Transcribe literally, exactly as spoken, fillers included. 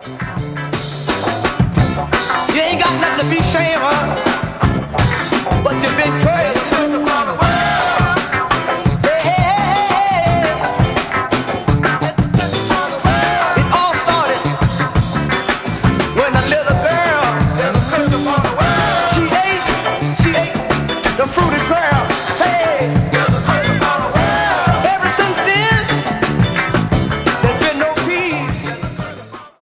You ain't got nothing to be ashamed of, but you've been cursed. Hey, hey, hey, hey. It all started when a little girl, she ate, she ate the fruited pear. Hey.